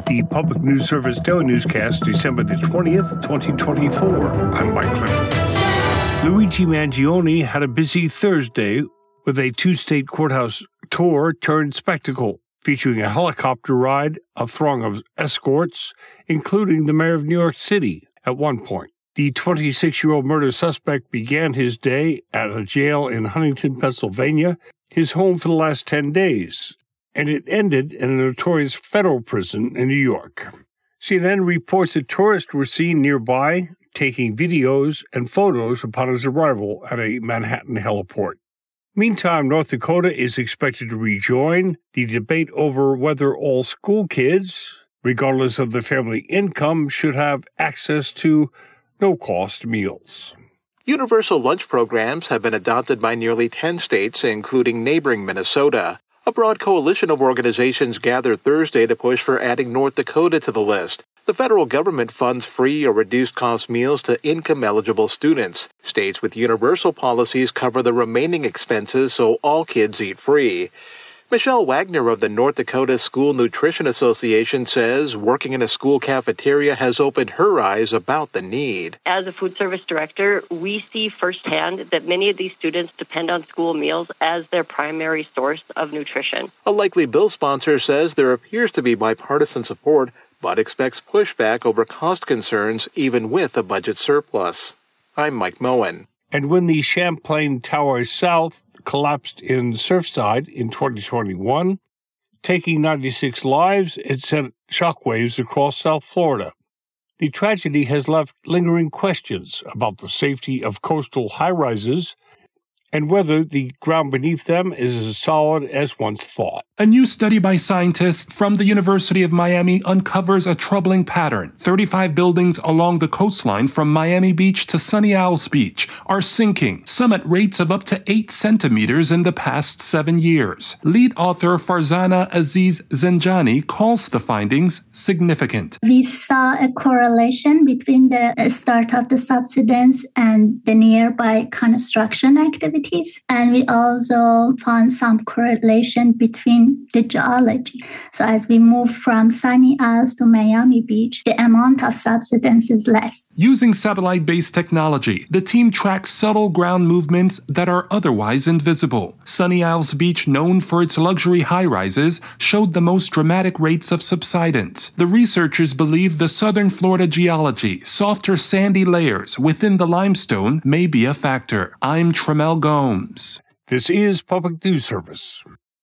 the Public News Service Daily Newscast, December the 20th, 2024. I'm Mike Clifford. Luigi Mangione had a busy Thursday with a two-state courthouse tour turned spectacle, featuring a helicopter ride, a throng of escorts, including the mayor of New York City at one point. The 26-year-old murder suspect began his day at a jail in Huntington, Pennsylvania, his home for the last 10 days, and it ended in a notorious federal prison in New York. CNN reports that tourists were seen nearby taking videos and photos upon his arrival at a Manhattan heliport. Meantime, North Dakota is expected to rejoin the debate over whether all school kids, regardless of their family income, should have access to no-cost meals. Universal lunch programs have been adopted by nearly 10 states, including neighboring Minnesota. A broad coalition of organizations gathered Thursday to push for adding North Dakota to the list. The federal government funds free or reduced-cost meals to income-eligible students. States with universal policies cover the remaining expenses so all kids eat free. Michelle Wagner of the North Dakota School Nutrition Association says working in a school cafeteria has opened her eyes about the need. As a food service director, we see firsthand that many of these students depend on school meals as their primary source of nutrition. A likely bill sponsor says there appears to be bipartisan support, but expects pushback over cost concerns even with a budget surplus. I'm Mike Moen. And when the Champlain Tower South collapsed in Surfside in 2021, taking 96 lives, it sent shockwaves across South Florida. The tragedy has left lingering questions about the safety of coastal high-rises and whether the ground beneath them is as solid as once thought. A new study by scientists from the University of Miami uncovers a troubling pattern. 35 buildings along the coastline from Miami Beach to Sunny Isles Beach are sinking, some at rates of up to 8 centimeters in the past 7 years. Lead author Farzana Aziz Zenjani calls the findings significant. We saw a correlation between the start of the subsidence and the nearby construction activities. And we also found some correlation between the geology. So as we move from Sunny Isles to Miami Beach, the amount of subsidence is less. Using satellite-based technology, the team tracks subtle ground movements that are otherwise invisible. Sunny Isles Beach, known for its luxury high-rises, showed the most dramatic rates of subsidence. The researchers believe the southern Florida geology, softer sandy layers within the limestone, may be a factor. I'm Tremel Gomes. This is Public News Service.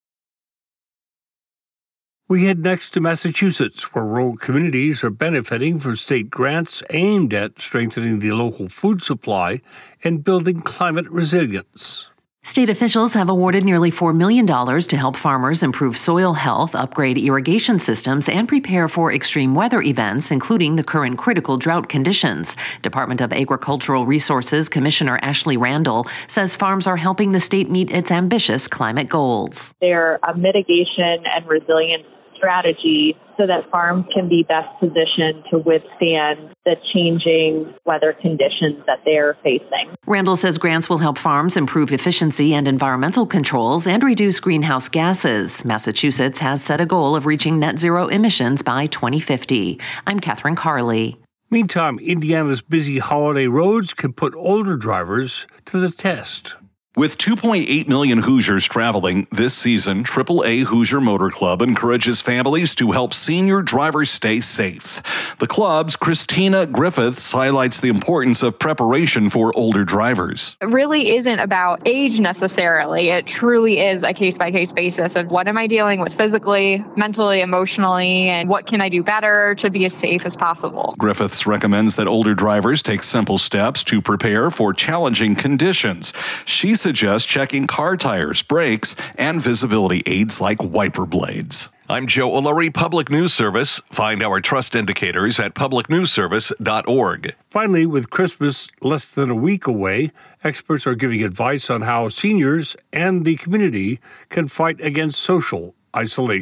We head next to Massachusetts, where rural communities are benefiting from state grants aimed at strengthening the local food supply and building climate resilience. State officials have awarded nearly $4 million to help farmers improve soil health, upgrade irrigation systems, and prepare for extreme weather events, including the current critical drought conditions. Department of Agricultural Resources Commissioner Ashley Randall says farms are helping the state meet its ambitious climate goals. They're a mitigation and resilience strategy so that farms can be best positioned to withstand the changing weather conditions that they are facing. Randall says grants will help farms improve efficiency and environmental controls and reduce greenhouse gases. Massachusetts has set a goal of reaching net zero emissions by 2050. I'm Catherine Carley. Meantime, Indiana's busy holiday roads can put older drivers to the test. With 2.8 million Hoosiers traveling this season, AAA Hoosier Motor Club encourages families to help senior drivers stay safe. The club's Christina Griffiths highlights the importance of preparation for older drivers. It really isn't about age necessarily. It truly is a case-by-case basis of what am I dealing with physically, mentally, emotionally, and what can I do better to be as safe as possible. Griffiths recommends that older drivers take simple steps to prepare for challenging conditions. She suggests checking car tires, brakes, and visibility aids like wiper blades. I'm Joe O'Leary, Public News Service. Find our trust indicators at publicnewsservice.org. Finally, with Christmas less than a week away, experts are giving advice on how seniors and the community can fight against social isolation.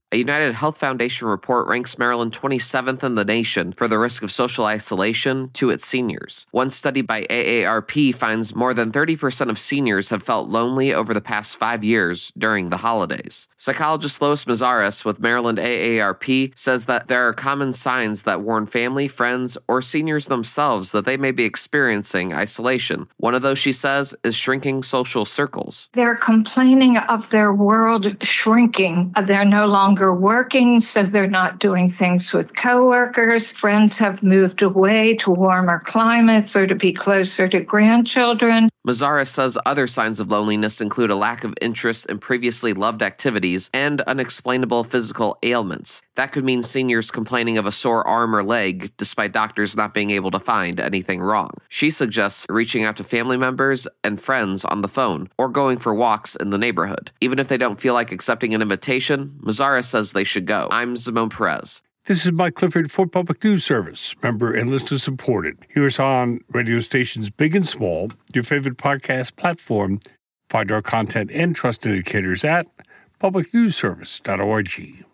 A United Health Foundation report ranks Maryland 27th in the nation for the risk of social isolation to its seniors. One study by AARP finds more than 30% of seniors have felt lonely over the past 5 years during the holidays. Psychologist Lois Mazaris with Maryland AARP says that there are common signs that warn family, friends, or seniors themselves that they may be experiencing isolation. One of those, she says, is shrinking social circles. They're complaining of their world shrinking. They're no longer working, so they're not doing things with coworkers. Friends have moved away to warmer climates or to be closer to grandchildren. Mazaris says other signs of loneliness include a lack of interest in previously loved activities and unexplainable physical ailments. That could mean seniors complaining of a sore arm or leg, despite doctors not being able to find anything wrong. She suggests reaching out to family members and friends on the phone, or going for walks in the neighborhood. Even if they don't feel like accepting an invitation, Mazaris says they should go. I'm Simone Perez. This is Mike Clifford for Public News Service, member and listener supported. Hear us on radio stations big and small, your favorite podcast platform. Find our content and trust indicators at publicnewsservice.org.